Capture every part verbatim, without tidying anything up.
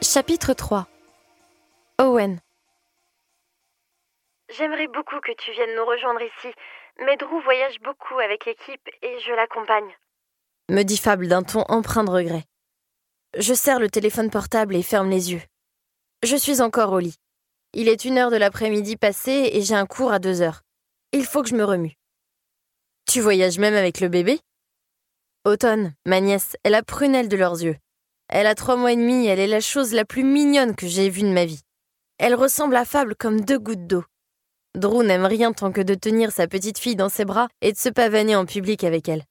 Chapitre trois. Owen. J'aimerais beaucoup que tu viennes nous rejoindre ici, mais Drew voyage beaucoup avec l'équipe et je l'accompagne. Me dit Fable d'un ton empreint de regret. Je serre le téléphone portable et ferme les yeux. Je suis encore au lit. Il est une heure de l'après-midi passée et j'ai un cours à deux heures. Il faut que je me remue. Tu voyages même avec le bébé ? Automne, ma nièce, est la prunelle de leurs yeux. Elle a trois mois et demi, elle est la chose la plus mignonne que j'ai vue de ma vie. Elle ressemble à Fable comme deux gouttes d'eau. Drew n'aime rien tant que de tenir sa petite fille dans ses bras et de se pavaner en public avec elle.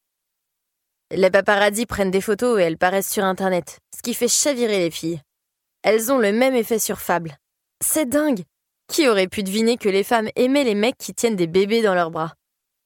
Les paparazzis prennent des photos et elles paraissent sur Internet, ce qui fait chavirer les filles. Elles ont le même effet sur Fable. C'est dingue! Qui aurait pu deviner que les femmes aimaient les mecs qui tiennent des bébés dans leurs bras?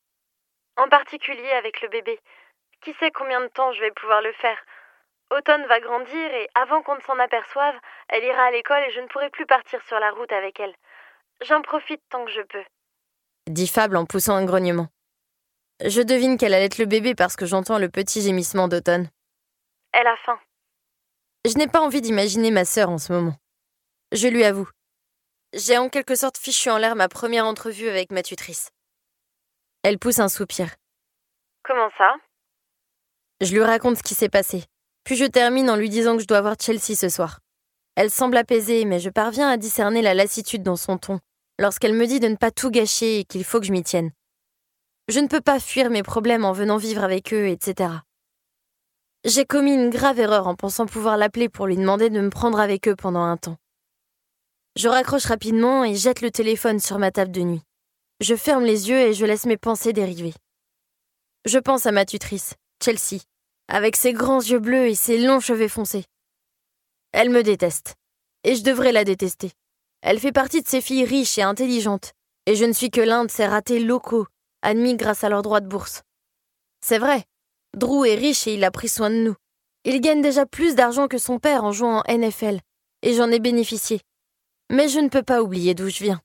En particulier avec le bébé. Qui sait combien de temps je vais pouvoir le faire? Automne va grandir et avant qu'on ne s'en aperçoive, elle ira à l'école et je ne pourrai plus partir sur la route avec elle. J'en profite tant que je peux. Dit Fable en poussant un grognement. Je devine qu'elle allaite le bébé parce que j'entends le petit gémissement d'Automne. Elle a faim. Je n'ai pas envie d'imaginer ma sœur en ce moment. Je lui avoue. J'ai en quelque sorte fichu en l'air ma première entrevue avec ma tutrice. Elle pousse un soupir. Comment ça? Je lui raconte ce qui s'est passé. Puis je termine en lui disant que je dois voir Chelsea ce soir. Elle semble apaisée, mais je parviens à discerner la lassitude dans son ton, lorsqu'elle me dit de ne pas tout gâcher et qu'il faut que je m'y tienne. Je ne peux pas fuir mes problèmes en venant vivre avec eux, et cetera. J'ai commis une grave erreur en pensant pouvoir l'appeler pour lui demander de me prendre avec eux pendant un temps. Je raccroche rapidement et jette le téléphone sur ma table de nuit. Je ferme les yeux et je laisse mes pensées dériver. Je pense à ma tutrice, Chelsea, avec ses grands yeux bleus et ses longs cheveux foncés. Elle me déteste, et je devrais la détester. Elle fait partie de ces filles riches et intelligentes, et je ne suis que l'un de ces ratés locaux, admis grâce à leur droit de bourse. C'est vrai, Drew est riche et il a pris soin de nous. Il gagne déjà plus d'argent que son père en jouant en N F L, et j'en ai bénéficié. Mais je ne peux pas oublier d'où je viens.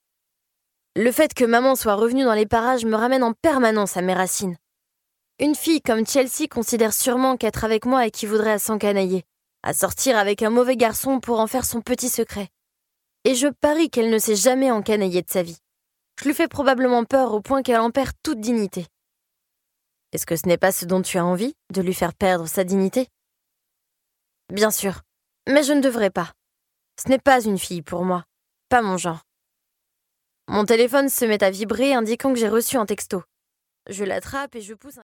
Le fait que maman soit revenue dans les parages me ramène en permanence à mes racines. Une fille comme Chelsea considère sûrement qu'être avec moi équivaudrait à s'encanailler, à sortir avec un mauvais garçon pour en faire son petit secret. Et je parie qu'elle ne s'est jamais encanaillée de sa vie. Je lui fais probablement peur au point qu'elle en perd toute dignité. Est-ce que ce n'est pas ce dont tu as envie, de lui faire perdre sa dignité? Bien sûr, mais je ne devrais pas. Ce n'est pas une fille pour moi, pas mon genre. Mon téléphone se met à vibrer indiquant que j'ai reçu un texto. Je l'attrape et je pousse un...